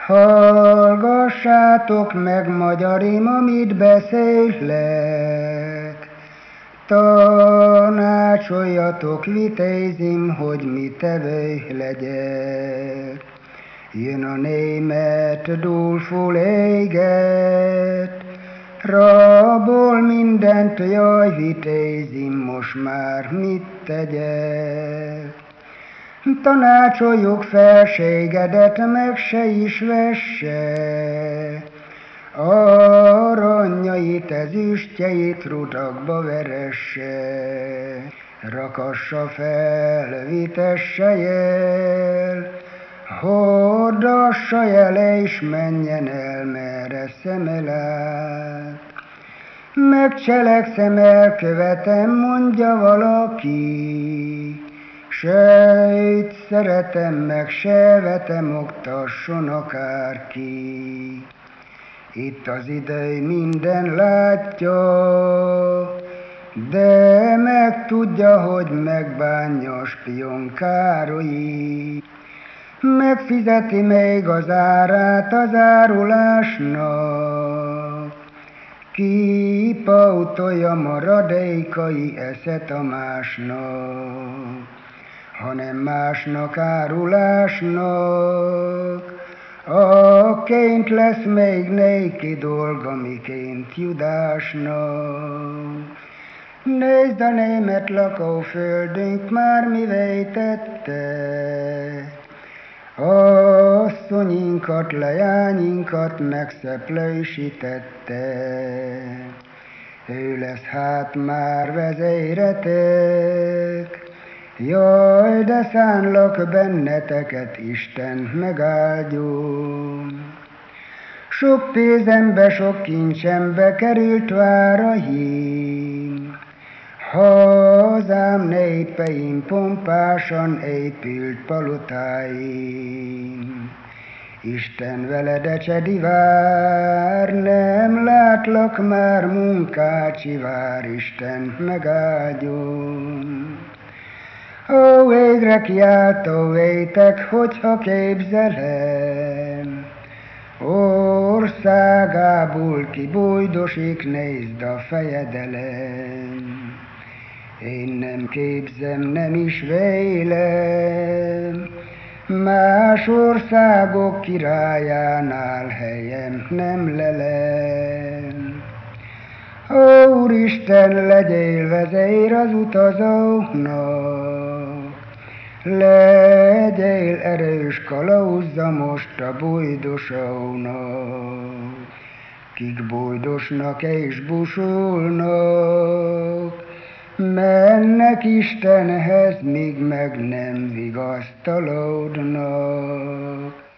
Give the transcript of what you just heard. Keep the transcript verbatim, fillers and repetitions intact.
Hallgassátok meg, magyarim, amit beszélek, tanácsoljatok, vitézim, hogy mit tevő legyek. Jön a német dúlful éget, rabol mindent, jaj, vitézim, most már mit tegyek? Tanácsoljuk felségedet, meg se is vesse, aranyait, ezüstjeit rutakba veresse. Rakassa fel, vitesse el, hordassa jele, és menjen el, merre szeme lát. Megcselekszem, elkövetem, mondja valaki, sejt, szeretem, meg se vetem, oktasson akárki. Itt az idő minden látja, de megtudja, hogy megbánja a spion Károlyi. Megfizeti még az árát az árulásnak, kipautolja maradékai eszet a másnak, hanem másnak árulásnak. Aként lesz még néki dolga, miként Judásnak. Nézd, a német lakóföldünk már mivé tette, asszonyinkat, leányinkat megszeplősítette. Ő lesz hát már vezéretek, jaj, de szánlak benneteket, Isten megáldjon. Sok pénzembe, sok kincsembe került váraim, hazám, népeim pompásan épült palotáim. Isten veled ecsedi vár, nem látlak már, munkácsi vár, Isten megáldjon. Ó, végre kiáltó vétek, hogyha képzelem, országából kibújdosik, nézd a fejedelem. Én nem képzem, nem is vélem, más országok királyánál helyem nem lelem. Ó, Úristen, legyél vezér az utazóknak, legyél erős kalauzza most a bujdosónak. Kik bujdosnak és busulnak, mennek Istenhez, míg meg nem vigasztalódnak.